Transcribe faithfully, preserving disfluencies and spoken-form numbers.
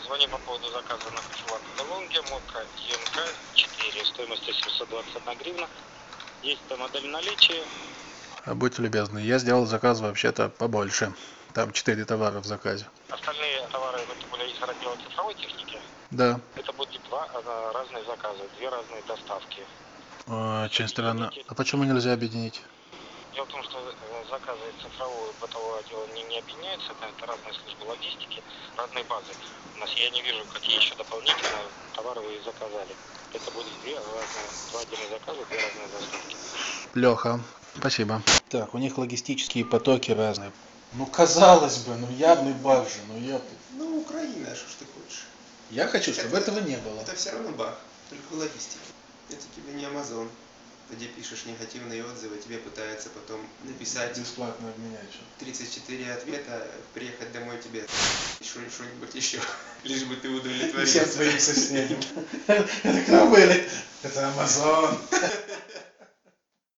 Звоню по поводу заказа на кофеварку Делонге, мокко эм ка четыре, стоимостью семьсот двадцать одна гривна. Есть эта модель в наличии. Будьте любезны, я сделал заказ вообще-то побольше. Там четыре товара в заказе. Остальные товары это были из раздела цифровой техники? Да. Это будет два а, разные заказа, две разные доставки. Очень странно. А почему нельзя объединить? Дело в том, что заказы цифрового и бытового отдела не, не объединяются, это, это разные службы логистики, разные базы. У нас я не вижу, какие еще дополнительные товары вы заказали. Это будет две разные, два отдельных заказа, две разные доставки. Леха, спасибо. Так, у них логистические потоки разные. Ну, казалось бы, ну явный баг же, ну я... Ну, Украина, что ж ты хочешь? Я хочу, чтобы это, этого не было. Это все равно баг, только в логистике. Это тебе не Amazon, где пишешь негативные отзывы, тебе пытаются потом написать Бесплатно обменять. тридцать четыре ответа, приехать домой тебе что-нибудь еще, лишь бы ты удовлетворился. Всем своим соседям. Это кто были? Это Amazon.